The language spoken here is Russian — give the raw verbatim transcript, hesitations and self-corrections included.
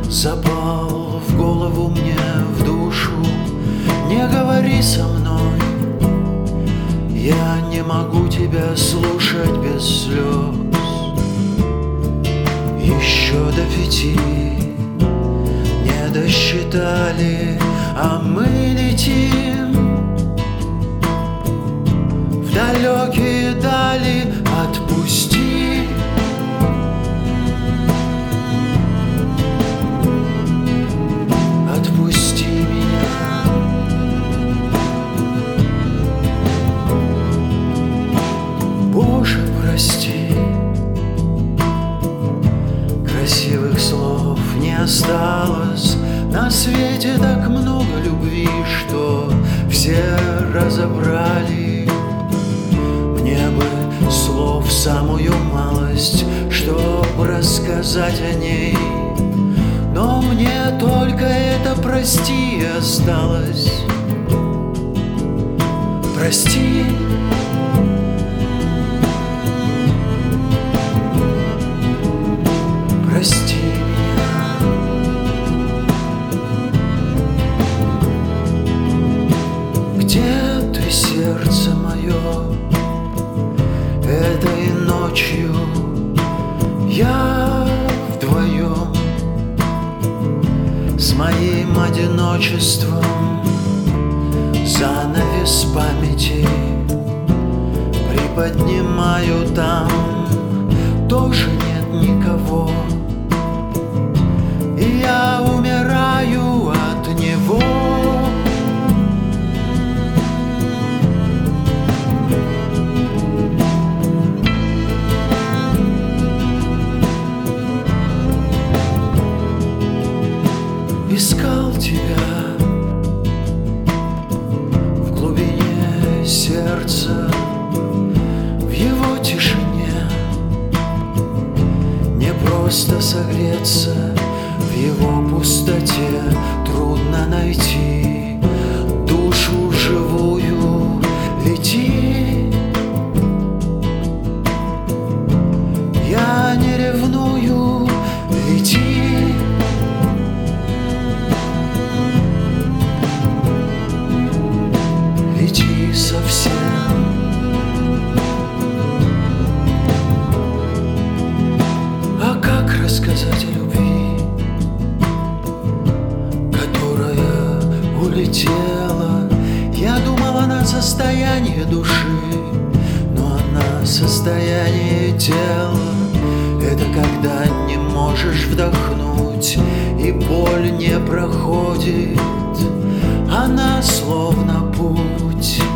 Запал в голову мне, в душу. Не говори со мной, я не могу тебя слушать без слез. Еще до пяти не досчитали, а мы летим в далекие дали. Отпусти, отпусти меня. Боже, прости, красивых слов не осталось. На свете так много любви, что все разобрали. Мне бы слов самую малость, чтоб рассказать о ней, но мне только это прости осталось. Прости, прости меня. Где ты, сердце мое? Этой ночью я вдвоем с моим одиночеством. Занавес памяти приподнимаю, там тоже нет никого, и я умираю от него. Искал тебя в глубине сердца, в его тишине. Не просто согреться, в его пустоте трудно найти душу живую. Лети, я не ревную, лети. Лети совсем. А как рассказать о любви, которая улетела? Я думал, она состояние души, но она состояние тела. Это когда не можешь вдохнуть, и боль не проходит. Она словно путь,